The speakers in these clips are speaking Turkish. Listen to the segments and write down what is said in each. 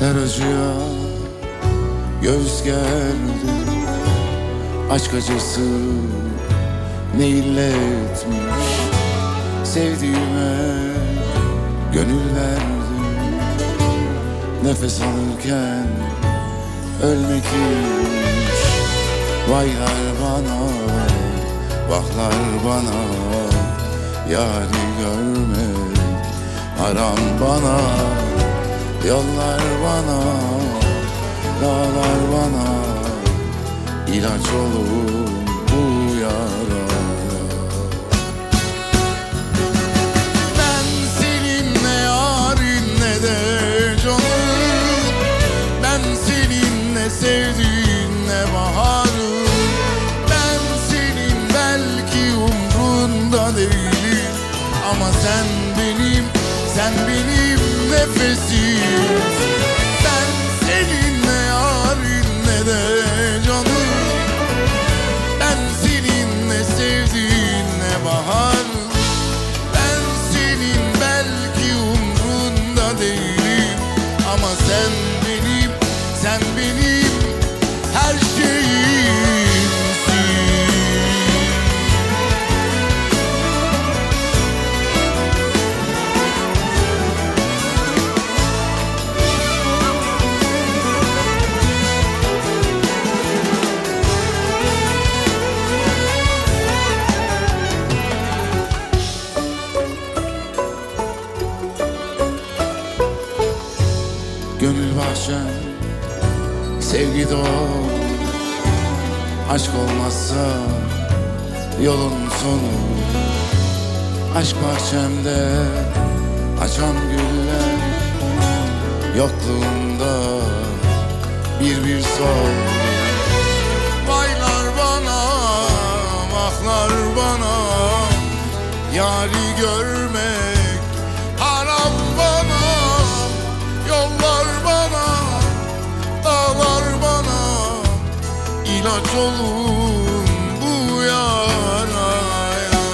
Her acıya göğüs gerdi. Aşk acısı ne illetmiş. Sevdiğime gönül verdim. Nefes alırken ölmek imiş. Vaylar bana, vahlar bana. Yâri görmek haram bana. Yollar bana, dağlar bana. İlaç olur bu yara. Ben senin ne yarın ne de canım. Ben senin ne sevdiğin ne baharın. Ben senin belki umrunda değilim. Ama sen benim nefesim. Ben senin ne yarın ne de canım. Ben senin ne sevdiğin ne bahar. Ben senin belki umrunda değilim. Ama sen benim her şeyimsin. Gönül bahçem, sevgi dolu. Aşk olmazsa yolun sonu. Aşk bahçemde açan güller. Yokluğunda bir sol. Vaylar bana, vahlar bana. Yâri görmek haram bana. Yollar bana, dağlar bana. İlaç olun bu yaraya.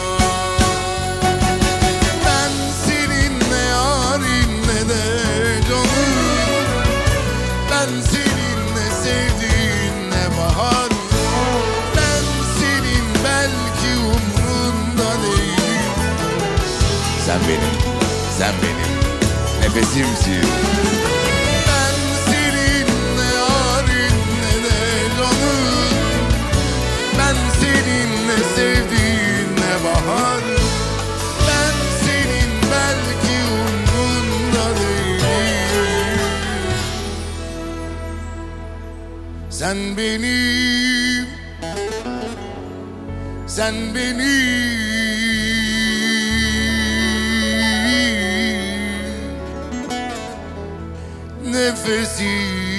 Ben senin ne yarın ne de canım. Ben senin ne sevdiğin ne bahar. Ben senin belki umrunda değilim. Sen benim nefesimsin. Ben senin ne yarın ne de canım. Ben senin ne sevdiğin ne bahar. Ben senin belki umrunda değilim. Sen benim nefesim.